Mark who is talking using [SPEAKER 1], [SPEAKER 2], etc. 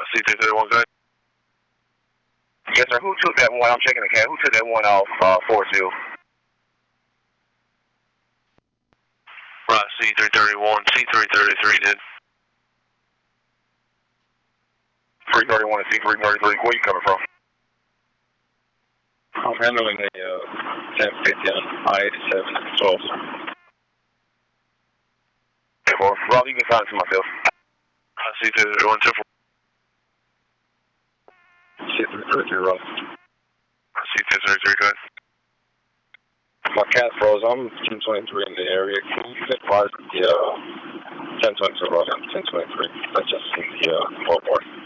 [SPEAKER 1] C331, go ahead.
[SPEAKER 2] Yes, sir. Who took that one? I'm checking the cab. Who took that one off 4-2?
[SPEAKER 1] Right, C331, C333 did.
[SPEAKER 2] 331 and C333. Where you coming from?
[SPEAKER 3] I'm handling a 1050 on I-87 12.
[SPEAKER 2] Okay, well, Rob, you can sign it to myself.
[SPEAKER 1] C331,
[SPEAKER 3] C333, Rob.
[SPEAKER 1] C333, go ahead.
[SPEAKER 3] My cat froze. I'm 1023 in the area. Can you advise the 1022, Rob? 1023. That's just in the ballpark.